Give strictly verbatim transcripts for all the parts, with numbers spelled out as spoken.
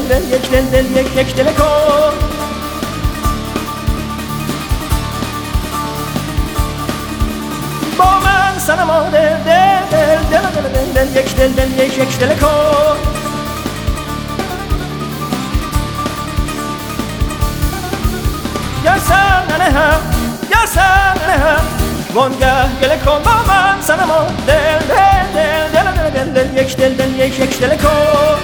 دل یک دل دل یک یک دل کن. با من صنما دل دل دل دل دل دل یک دل دل یک یک دل کن. گر سر ننهم گر سر ننهم وانگه گله کن. با من صنما دل دل دل دل دل دل یک دل دل یک یک دل کن.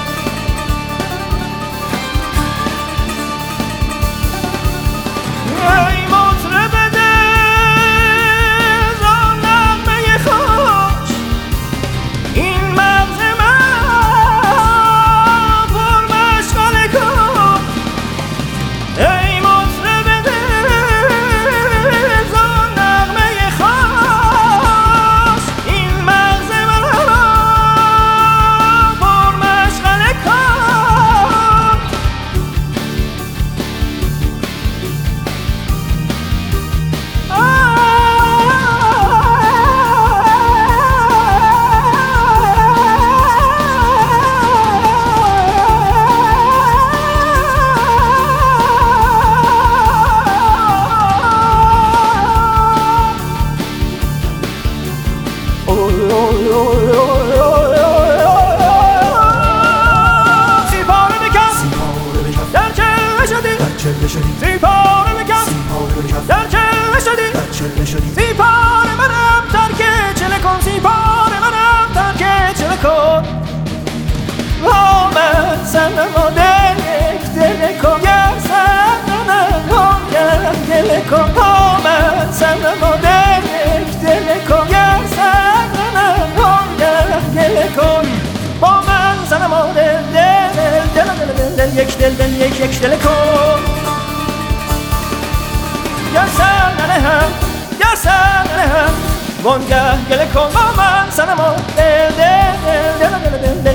ای مطرب دل زان نغمه خوش این مغز من پر مشغله کن. ای مطرب دل زان نغمه خوش این مغز من پر مشغله کن. سیپاره بکن در چله شدی سیپاره منم ترک چله کن. سیپاره منم ترک چله کن. با من صنما دل یک دل کن. گر صنما دل کن. با من صنما دل یک دل کن. گر صنما دل کن. با من صنما دل دل دل دل دل یک دل دل یک یک دل کن. گر سر ننهم گر سر ننهم وانگه گله کن. با من صنما دل دل دل دل دل